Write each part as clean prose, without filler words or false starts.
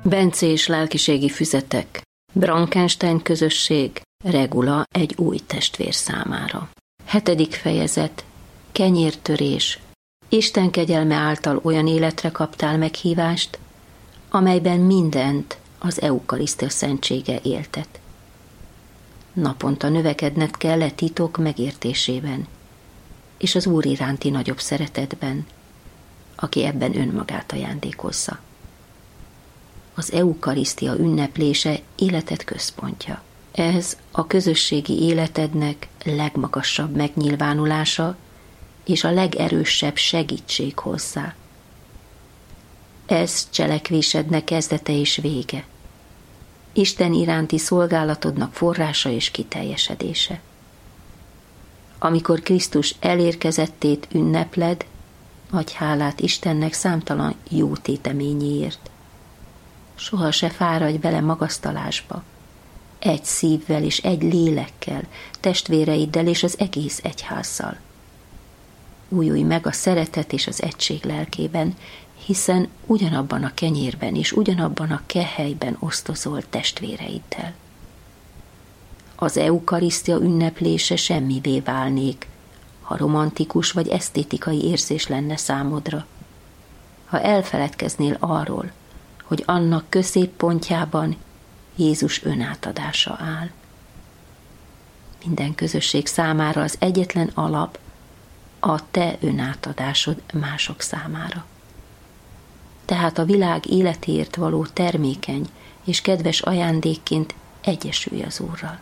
Bencés lelkiségi füzetek, Brankenstein közösség, regula egy új testvér számára. 7. fejezet, kenyértörés. Isten kegyelme által olyan életre kaptál meghívást, amelyben mindent az eukarisztia szentsége éltet. Naponta növekedned kell titok megértésében, és az Úr iránti nagyobb szeretetben, aki ebben önmagát ajándékozza. Az eukarisztia ünneplése életed központja. Ez a közösségi életednek legmagasabb megnyilvánulása és a legerősebb segítség hozzá. Ez cselekvésednek kezdete és vége. Isten iránti szolgálatodnak forrása és kiteljesedése. Amikor Krisztus elérkezettét ünnepled, adj hálát Istennek számtalan jó téteményéért. Soha se fáradj bele magasztalásba. Egy szívvel és egy lélekkel, testvéreiddel és az egész egyházzal. Újulj meg a szeretet és az egység lelkében, hiszen ugyanabban a kenyérben és ugyanabban a kehelyben osztozol testvéreiddel. Az eukarisztia ünneplése semmivé válnék, ha romantikus vagy esztétikai érzés lenne számodra. Ha elfeledkeznél arról, hogy annak középpontjában Jézus önátadása áll. Minden közösség számára az egyetlen alap a te önátadásod mások számára. Tehát a világ életéért való termékeny és kedves ajándékként egyesülj az Úrral.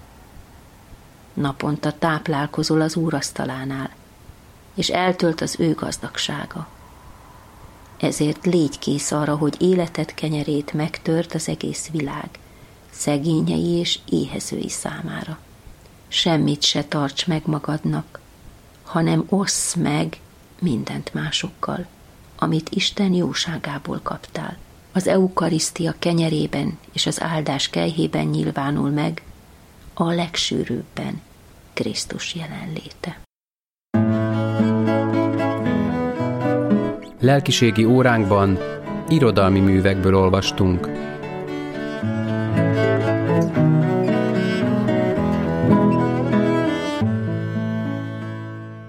Naponta táplálkozol az Úr asztalánál, és eltölt az ő gazdagsága. Ezért légy kész arra, hogy életed kenyerét megtört az egész világ, szegényei és éhezői számára. Semmit se tarts meg magadnak, hanem osszd meg mindent másokkal, amit Isten jóságából kaptál. Az eukarisztia kenyerében és az áldás kelyhében nyilvánul meg a legsűrűbben Krisztus jelenléte. Lelkiségi óránkban irodalmi művekből olvastunk.